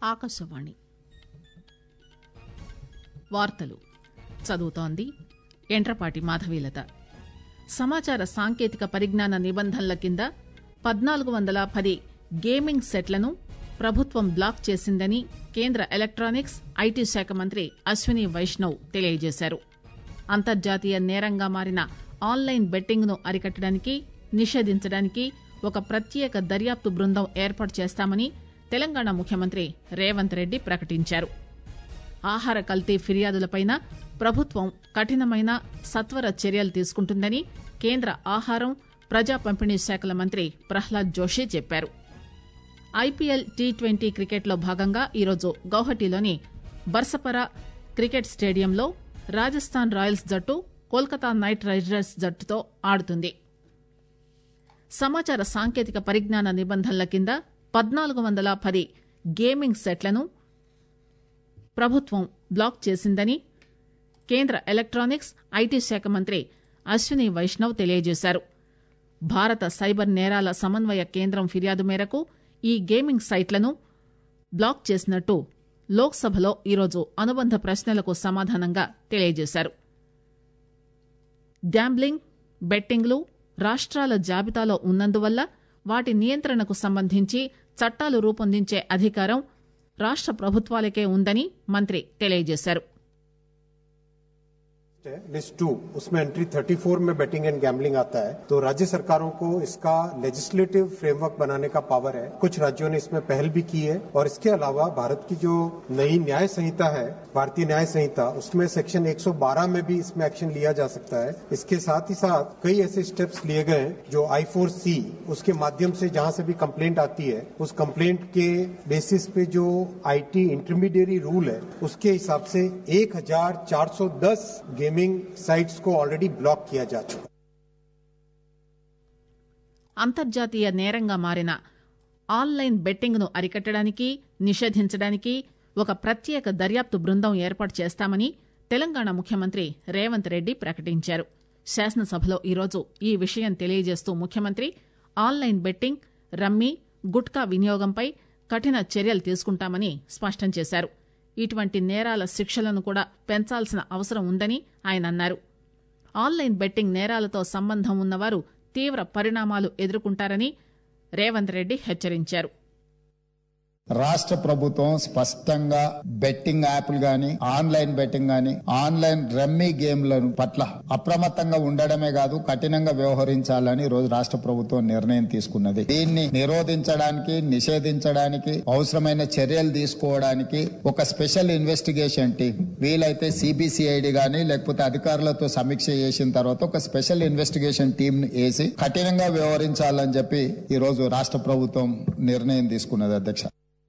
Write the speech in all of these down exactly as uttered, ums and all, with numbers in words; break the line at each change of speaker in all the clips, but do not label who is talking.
ఆకాశవాణి వార్తలు చదువుతోంది ఎంట్రపాటి మాధవీలత. సమాచార సాంకేతిక పరిజ్ఞాన నిబంధనల కింద పద్నాలుగు వందల పది గేమింగ్ సెట్లను ప్రభుత్వం బ్లాక్ చేసిందని కేంద్ర ఎలక్టానిక్స్ ఐటీ శాఖ మంత్రి అశ్విని వైష్ణవ్ తెలియజేశారు. అంతర్జాతీయ నేరంగా మారిన ఆన్లైన్ బెట్టింగ్ ను అరికట్టడానికి, నిషేధించడానికి ఒక ప్రత్యేక దర్యాప్తు బృందం ఏర్పాటు చేస్తామని తెలంగాణ ముఖ్యమంత్రి రేవంత్ రెడ్డి ప్రకటించారు. ఆహార కల్తీ ఫిర్యాదులపై ప్రభుత్వం కఠినమైన సత్వర చర్యలు తీసుకుంటుందని కేంద్ర ఆహారం, ప్రజా పంపిణీ శాఖల మంత్రి ప్రహ్లాద్ జోషి చెప్పారు. ఐపీఎల్ టీ ట్వంటీ క్రికెట్లో భాగంగా ఈరోజు గౌహటిలోని బర్సపరా క్రికెట్ స్టేడియంలో రాజస్థాన్ రాయల్స్ జట్టు కోల్కతా నైట్ రైడర్స్ జట్టుతో ఆడుతుంది. సమాచార సాంకేతిక పరిజ్ఞాన నిబంధనల కింద పద్నాలుగు వందల పది గేమింగ్ సెట్లను ప్రభుత్వం బ్లాక్ చేసిందని కేంద్ర ఎలక్టానిక్స్ ఐటీ శాఖ మంత్రి అశ్విని వైష్ణవ్ తెలియజేశారు. భారత సైబర్ నేరాల సమన్వయ కేంద్రం ఫిర్యాదు మేరకు ఈ గేమింగ్ సైట్లను బ్లాక్ చేసినట్టు లోక్ సభలో ఈరోజు అనుబంధ ప్రశ్నలకు సమాధానంగా తెలియజేశారు. గ్యాంబ్లింగ్, బెట్టింగ్లు రాష్ట్రాల జాబితాలో ఉన్నందువల్ల వాటి నియంత్రణకు సంబంధించి చట్టాలు రూపొందించే అధికారం రాష్ట్ర ప్రభుత్వాలకే ఉందని మంత్రి తెలియజేశారు.
लिस्ट टू उसमें एंट्री चौंतीस में बेटिंग एंड गैम्बलिंग आता है, तो राज्य सरकारों को इसका लेजिस्लेटिव फ्रेमवर्क बनाने का पावर है. कुछ राज्यों ने इसमें पहल भी की है और इसके अलावा भारत की जो नई न्याय संहिता है, भारतीय न्याय संहिता, उसमें सेक्शन एक सौ बारह में भी इसमें एक्शन लिया जा सकता है. इसके साथ ही साथ कई ऐसे स्टेप्स लिए गए हैं जो आई फोर सी उसके माध्यम से जहां से भी कंप्लेंट आती है उस कंप्लेंट के बेसिस पे जो आईटी इंटरमीडिएरी रूल है उसके हिसाब से एक हजार चार सौ दस गेमिंग साइट्स को ऑलरेडी ब्लॉक किया जा चुका.
అంతర్జాతీయ నేరంగా మారిన ఆన్లైన్ బెట్టింగ్ ను అరికట్టడానికి, నిషేధించడానికి ఒక ప్రత్యేక దర్యాప్తు బృందం ఏర్పాటు చేస్తామని తెలంగాణ ముఖ్యమంత్రి రేవంత్ రెడ్డి ప్రకటించారు. శాసనసభలో ఈరోజు ఈ విషయం తెలియజేస్తూ ముఖ్యమంత్రి ఆన్లైన్ బెట్టింగ్, రమ్మీ, గుట్కా వినియోగంపై కఠిన చర్యలు తీసుకుంటామని స్పష్టం చేశారు. ఇటువంటి నేరాల శిక్షలను కూడా పెంచాల్సిన అవసరం ఉందని ఆయన అన్నారు. ఆన్లైన్ బెట్టింగ్ నేరాలతో సంబంధం ఉన్నవారు తీవ్ర పరిణామాలు ఎదుర్కొంటారని రేవంత్ రెడ్డి హెచ్చరించారు.
రాష్ట్ర ప్రభుత్వం స్పష్టంగా బెట్టింగ్ యాప్లు గాని, ఆన్లైన్ బెట్టింగ్ గాని, ఆన్లైన్ రమ్మీ గేమ్ల పట్ల అప్రమత్తంగా ఉండడమే కాదు కఠినంగా వ్యవహరించాలని రోజు రాష్ట్ర ప్రభుత్వం నిర్ణయం తీసుకున్నది. దీన్ని నిరోధించడానికి, నిషేధించడానికి అవసరమైన చర్యలు తీసుకోవడానికి ఒక స్పెషల్ ఇన్వెస్టిగేషన్ టీం, వీలైతే సిబిసిఐడి గాని లేకపోతే అధికారులతో సమీక్ష చేసిన తర్వాత ఒక స్పెషల్ ఇన్వెస్టిగేషన్ టీం వేసి కఠినంగా వ్యవహరించాలని చెప్పి ఈ రోజు రాష్ట్ర ప్రభుత్వం నిర్ణయం తీసుకున్నది. అధ్యక్ష,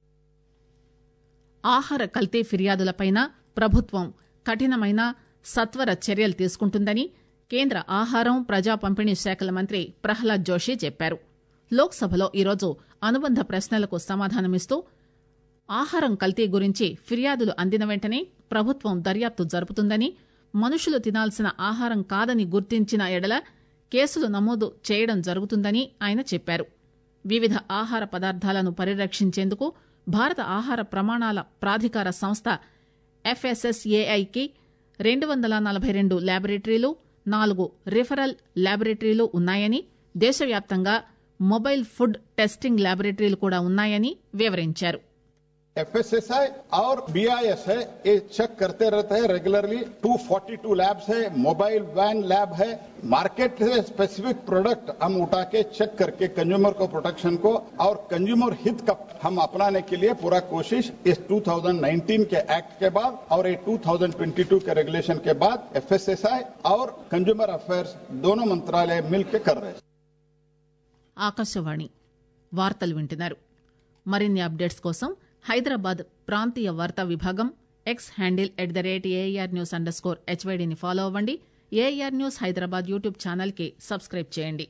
ఆహార కల్తీ ఫిర్యాదులపై ప్రభుత్వం కఠినమైన సత్వర చర్యలు తీసుకుంటుందని కేంద్ర ఆహారం, ప్రజా పంపిణీ శాఖల మంత్రి ప్రహ్లాద్ జోషి చెప్పారు. లోక్ సభలో ఈరోజు అనుబంధ ప్రశ్నలకు సమాధానమిస్తూ ఆహారం కల్తీ గురించి ఫిర్యాదులు అందిన వెంటనే ప్రభుత్వం దర్యాప్తు జరుపుతుందని, మనుషులు తినాల్సిన ఆహారం కాదని గుర్తించిన ఎడల కేసులు నమోదు చేయడం జరుగుతుందని ఆయన చెప్పారు. వివిధ ఆహార పదార్థాలను పరిరక్షించేందుకు భారత ఆహార ప్రమాణాల ప్రాధికార సంస్థ ఎఫ్ఎస్ఎస్ఏఐకి రెండు వందల నలభై రెండు ల్యాబొరేటరీలు, నాలుగు రిఫరల్ ల్యాబొరేటరీలు ఉన్నాయని, దేశవ్యాప్తంగా మొబైల్ ఫుడ్ టెస్టింగ్ ల్యాబొరేటరీలు కూడా ఉన్నాయని వివరించారు.
एफएसएसआई और बीआईएस है, ये चेक करते रहते हैं रेगुलरली. दो सौ बयालीस लैब्स है, मोबाइल वैन लैब है. मार्केट से स्पेसिफिक प्रोडक्ट हम उठा के चेक करके कंज्यूमर को प्रोटेक्शन को और कंज्यूमर हित का हम अपनाने के लिए पूरा कोशिश इस दो हज़ार उन्नीस के एक्ट के बाद और ये दो हज़ार बाईस के रेगुलेशन के बाद एफएसएसआई और कंज्यूमर अफेयर्स दोनों मंत्रालय मिलकर कर रहे हैं.
ఆకాశవాణి వార్తలు వింటున్నారు. మరిన్ని అప్డేట్స్ కోసం హైదరాబాద్ ప్రాంతీయ వార్తా విభాగం X handle at the rate AR news underscore హెచ్వైడీని ఫాలో అవ్వండి. AR news Hyderabad YouTube channel కి సబ్స్క్రైబ్ చేయండి.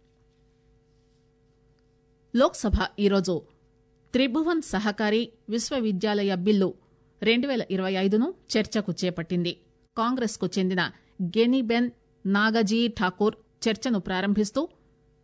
లోక్ సభ ఈరోజు త్రిభువన్ సహకారి విశ్వవిద్యాలయ బిల్లు రెండు పేల ఇరవై ఐదును చర్చకు చేపట్టింది. కాంగ్రెస్ కు చెందిన గెనీబెన్ నాగజీ ఠాకూర్ చర్చను ప్రారంభిస్తూ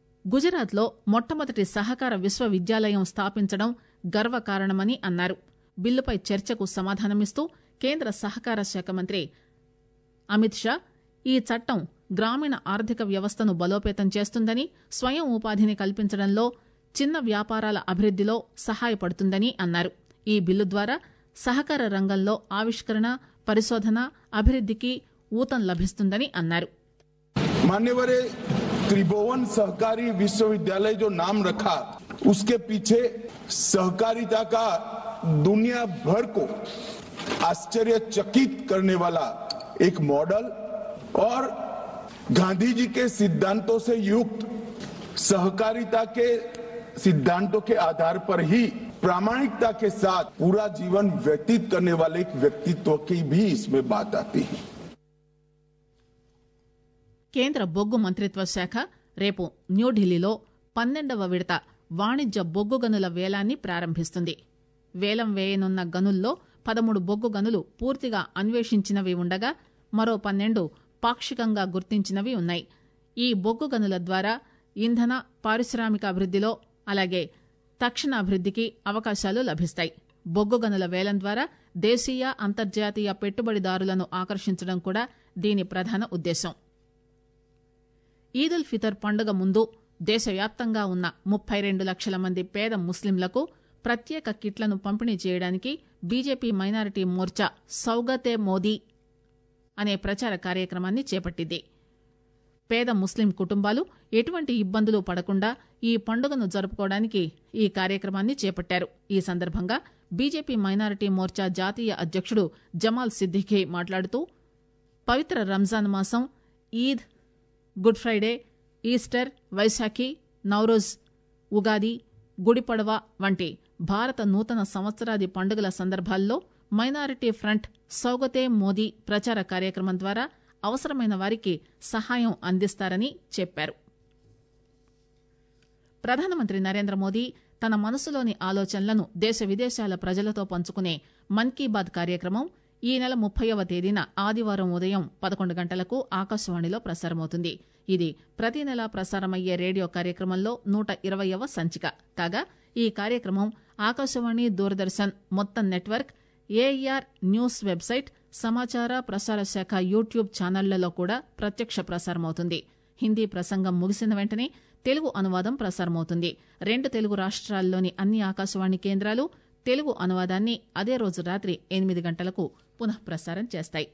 గుజరాత్లో మొట్టమొదటి సహకార విశ్వవిద్యాలయం స్థాపించడం గర్వకారణమని అన్నారు. బిల్లుపై చర్చకు సమాధానమిస్తూ కేంద్ర సహకార శాఖ మంత్రి అమిత్ షా ఈ చట్టం గ్రామీణ ఆర్థిక వ్యవస్థను బలోపేతం చేస్తుందని, స్వయం ఉపాధిని కల్పించడంలో, చిన్న వ్యాపారాల అభివృద్దిలో సహాయపడుతుందని అన్నారు. ఈ బిల్లు ద్వారా సహకార రంగంలో ఆవిష్కరణ, పరిశోధన, అభివృద్దికి ఊతం లభిస్తుందని అన్నారు.
मान्यवरे त्रिभुवन सहकारी विश्वविद्यालय जो नाम रखा, उसके पीछे सहकारिता का दुनिया भर को आश्चर्यचकित करने वाला एक मॉडल और गांधी जी के सिद्धांतों से युक्त सहकारिता के सिद्धांतों के आधार पर ही प्रामाणिकता के साथ पूरा जीवन व्यतीत करने वाले एक व्यक्तित्व की भी इसमें बात आती है.
కేంద్ర బొగ్గు మంత్రిత్వ శాఖ రేపు న్యూఢిల్లీలో పన్నెండవ విడత వాణిజ్య బొగ్గు గనుల వేలాన్ని ప్రారంభిస్తుంది. వేలం వేయనున్న గనుల్లో పదమూడు బొగ్గు గనులు పూర్తిగా అన్వేషించినవి ఉండగా మరో పన్నెండు పాక్షికంగా గుర్తించినవి ఉన్నాయి. ఈ బొగ్గు గనుల ద్వారా ఇంధన, పారిశ్రామిక అభివృద్దిలో, అలాగే తక్షణ అభివృద్దికి అవకాశాలు లభిస్తాయి. బొగ్గు గనుల వేలం ద్వారా దేశీయ, అంతర్జాతీయ పెట్టుబడిదారులను ఆకర్షించడం కూడా దీని ప్రధాన ఉద్దేశం. ఈద్ ఉల్ ఫితర్ పండుగ ముందు దేశవ్యాప్తంగా ఉన్న ముప్పై రెండు లక్షల మంది పేద ముస్లింలకు ప్రత్యేక కిట్లను పంపిణీ చేయడానికి బీజేపీ మైనారిటీ మోర్చా సౌగతే మోదీ అనే ప్రచార కార్యక్రమాన్ని చేపట్టింది. పేద ముస్లిం కుటుంబాలు ఎటువంటి ఇబ్బందులు పడకుండా ఈ పండుగను జరుపుకోవడానికి ఈ కార్యక్రమాన్ని చేపట్టారు. ఈ సందర్భంగా బీజేపీ మైనారిటీ మోర్చా జాతీయ అధ్యక్షుడు జమాల్ సిద్దిఖీ మాట్లాడుతూ పవిత్ర రంజాన్ మాసం, Eid, Good Friday, Easter, Vaisakhi, Navroz, Ugadi, Gudi Padwa వంటి భారత నూతన సంవత్సరాది పండుగల సందర్భాల్లో మైనారిటీ ఫ్రంట్ సౌగతే మోదీ ప్రచార కార్యక్రమం ద్వారా అవసరమైన వారికి సహాయం అందిస్తారని చెప్పారు. ప్రధానమంత్రి నరేంద్ర మోదీ తన మనసులోని ఆలోచనలను దేశ విదేశాల ప్రజలతో పంచుకునే మన్ కీ బాత్ కార్యక్రమం ఈ నెల ముప్పైవ తేదీన ఆదివారం ఉదయం పదకొండు గంటలకు ఆకాశవాణిలో ప్రసారమవుతుంది. ఇది ప్రతి నెలా ప్రసారమయ్యే రేడియో కార్యక్రమంలో నూట ఇరవైవ సంచిక కాగా ఈ కార్యక్రమం ఆకాశవాణి, దూరదర్శన్ మొత్తం నెట్వర్క్, ఏఐఆర్ న్యూస్ వెబ్సైట్, సమాచార ప్రసార శాఖ యూట్యూబ్ ఛానళ్లలో కూడా ప్రత్యక్ష ప్రసారమవుతుంది. హిందీ ప్రసంగం ముగిసిన వెంటనే తెలుగు అనువాదం ప్రసారమవుతుంది. రెండు తెలుగు రాష్ట్రాల్లోని అన్ని ఆకాశవాణి కేంద్రాలు తెలుగు అనువాదాన్ని అదే రోజు రాత్రి ఎనిమిది గంటలకు పునః ప్రసారం చేస్తాయి.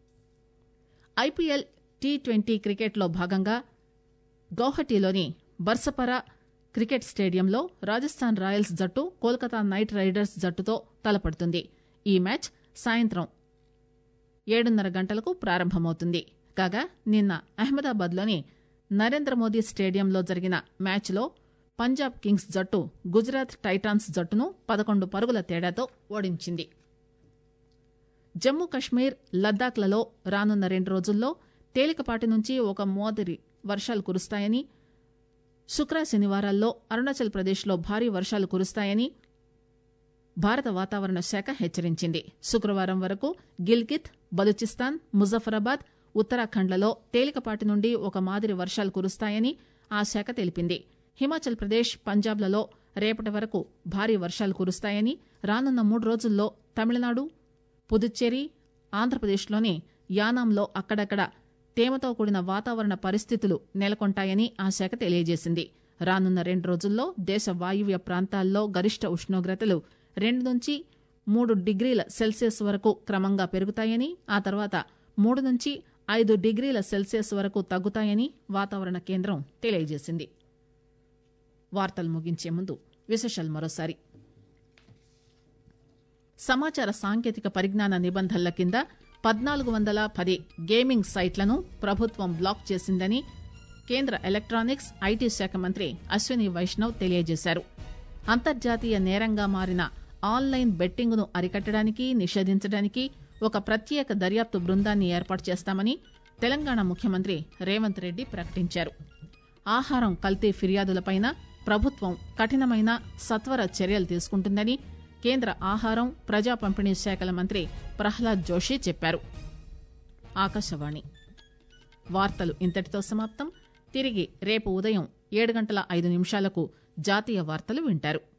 ఐపీఎల్ టీ ట్వంటీ క్రికెట్లో భాగంగా గౌహటిలోని బర్సపరా క్రికెట్ స్టేడియంలో రాజస్థాన్ రాయల్స్ జట్టు కోల్కతా నైట్ రైడర్స్ జట్టుతో తలపడుతుంది. ఈ మ్యాచ్ సాయంత్రం ఏడున్నర గంటలకు ప్రారంభమవుతుంది. కాగా నిన్న అహ్మదాబాద్లోని నరేంద్ర మోదీ స్టేడియంలో జరిగిన మ్యాచ్లో పంజాబ్ కింగ్స్ జట్టు గుజరాత్ టైటాన్స్ జట్టును పదకొండు పరుగుల తేడాతో ఓడించింది. జమ్మూ కశ్మీర్, లద్దాఖ్లలో రానున్న రెండు రోజుల్లో తేలికపాటి నుంచి ఒక మోస్తరు వర్షాలు కురుస్తాయని, శుక్ర శనివారాల్లో అరుణాచల్ ప్రదేశ్లో భారీ వర్షాలు కురుస్తాయని భారత వాతావరణ శాఖ హెచ్చరించింది. శుక్రవారం వరకు గిల్గిత్, బలూచిస్తాన్, ముజఫరాబాద్, ఉత్తరాఖండ్లలో తేలికపాటి నుండి ఒక మాదిరి వర్షాలు కురుస్తాయని ఆ శాఖ తెలిపింది. హిమాచల్ ప్రదేశ్, పంజాబ్లలో రేపటి వరకు భారీ వర్షాలు కురుస్తాయని, రానున్న మూడు రోజుల్లో తమిళనాడు, పుదుచ్చేరి, ఆంధ్రప్రదేశ్లోని యానాంలో అక్కడక్కడ తేమతో కూడిన వాతావరణ పరిస్థితులు నెలకొంటాయని ఆ శాఖ తెలియజేసింది. రానున్న రెండు రోజుల్లో దేశ వాయువ్య ప్రాంతాల్లో గరిష్ట ఉష్ణోగ్రతలు రెండు నుంచి మూడు డిగ్రీల సెల్సియస్ వరకు క్రమంగా పెరుగుతాయని, ఆ తర్వాత మూడు నుంచి ఐదు డిగ్రీల సెల్సియస్ వరకు తగ్గుతాయని వాతావరణ కేంద్రం తెలియజేసింది. వార్తలు ముగించే ముందు విశేషాలు మరోసారి. సమాచార సాంకేతిక పరిజ్ఞాన నిబంధనల కింద పద్నాలుగు వందల పది గేమింగ్ సైట్లను ప్రభుత్వం బ్లాక్ చేసిందని కేంద్ర ఎలక్ట్రానిక్స్, ఐటీ శాఖ మంత్రి అశ్విని వైష్ణవ్ తెలియజేశారు. అంతర్జాతీయ నేరంగా మారిన ఆన్లైన్ బెట్టింగ్ ను అరికట్టడానికి, నిషేధించడానికి ఒక ప్రత్యేక దర్యాప్తు బృందాన్ని ఏర్పాటు చేస్తామని తెలంగాణ ముఖ్యమంత్రి రేవంత్ రెడ్డి ప్రకటించారు. ఆహారం కల్తీ ఫిర్యాదులపైన ప్రభుత్వం కఠినమైన సత్వర చర్యలు తీసుకుంటుందని కేంద్ర ఆహారం, ప్రజా పంపిణీ శాఖల మంత్రి ప్రహ్లాద్ జోషి చెప్పారు. ఆకాశవాణి వార్తలు ఇంతటితో సమాప్తం. తిరిగి రేపు ఉదయం ఏడు గంటల ఐదు నిమిషాలకు జాతీయ వార్తలు వింటారు.